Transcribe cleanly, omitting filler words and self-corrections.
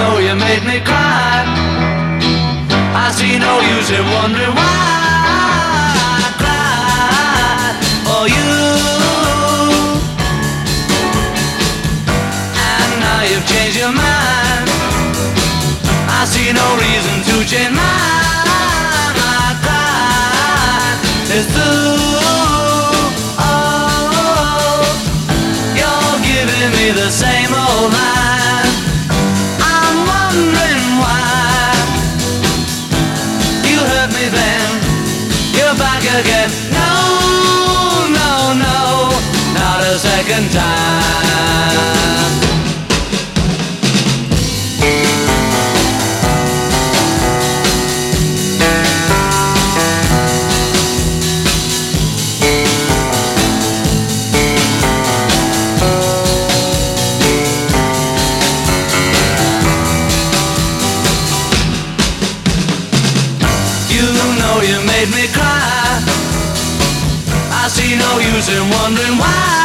know you made me cry. I see no use in wondering why I cried for you. And now you've changed your mind. I see no reason to change mine. I cried, it's true. Oh, you're giving me the same old line. I'm wondering why you hurt me then, you're back again. No, no, no, not a second time. You made me cry. I see no use in wondering why.